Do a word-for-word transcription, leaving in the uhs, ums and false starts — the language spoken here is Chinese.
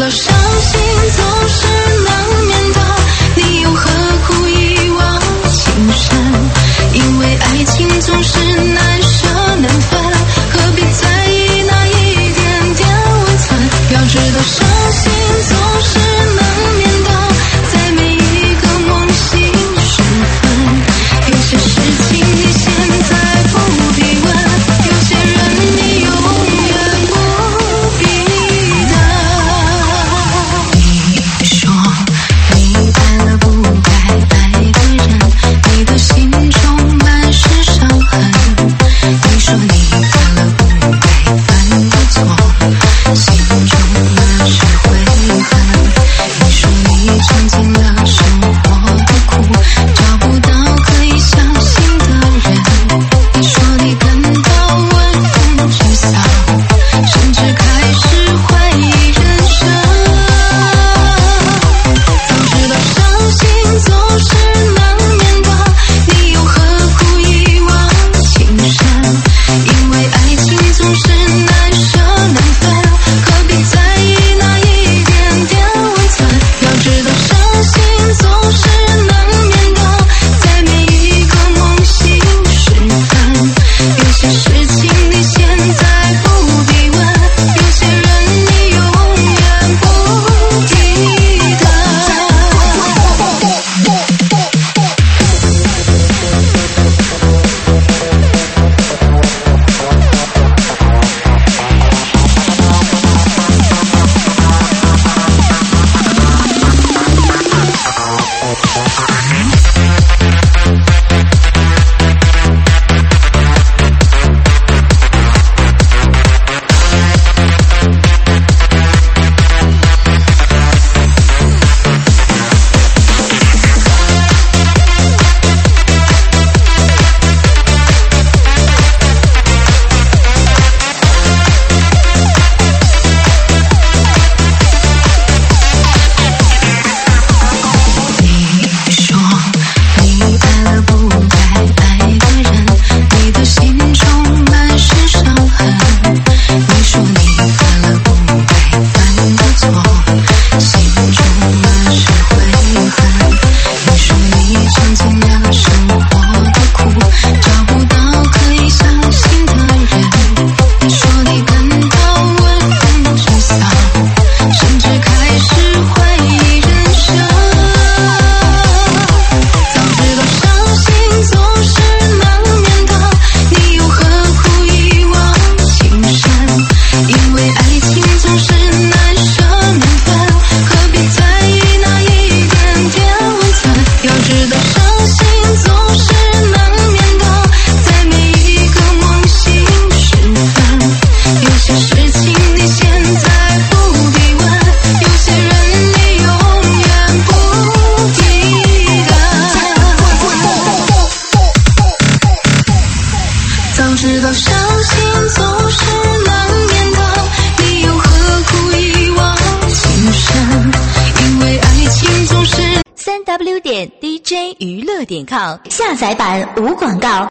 道伤心总是难免的，你又何苦一往情深？因为爱情总是难舍难分，何必在意那一点点温存？要知道伤心总是难免的，在每一个梦醒时分，有些事情你现在不必问，有些人你永远不必等。你说你爱了不该爱的人，你的心中满是伤痕。你说你犯了不该犯的错，心中满是悔恨。你说你尝尽了生活的苦，找不到可以相信的人。你说你感到闻风沮丧，甚至开始怀疑人生。早知道伤心总是难免的，你又何苦一往情深？因为爱情总是难舍难分，何必在意那一点点温存？要知道伤心总是难免的，在每一个梦醒时分，有些事情你现在不必问，有些人你永远不记得。早知道伤心总是难免的，你又何苦一往情深？因为爱情总是三 w 点 d j 娱乐点 com 下载版无广告。